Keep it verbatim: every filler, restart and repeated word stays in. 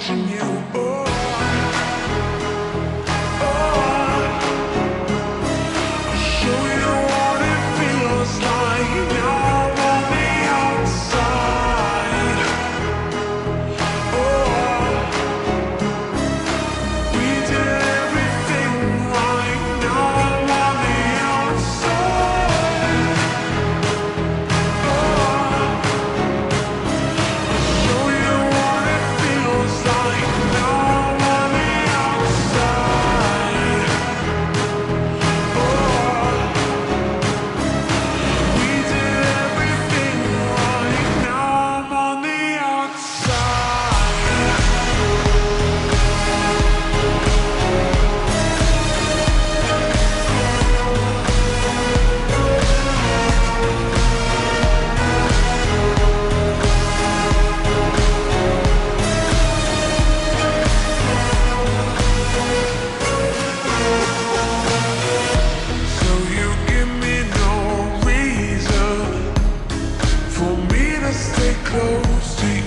watching you. Oh, oh, I'll show you what it feels like now on the outside. Oh, we did everything right now on the outside. Oh, show you what it feels like now on the outside. Oh, we did everything right now I'm on the outside. So you give me no reason for me to stay close to you.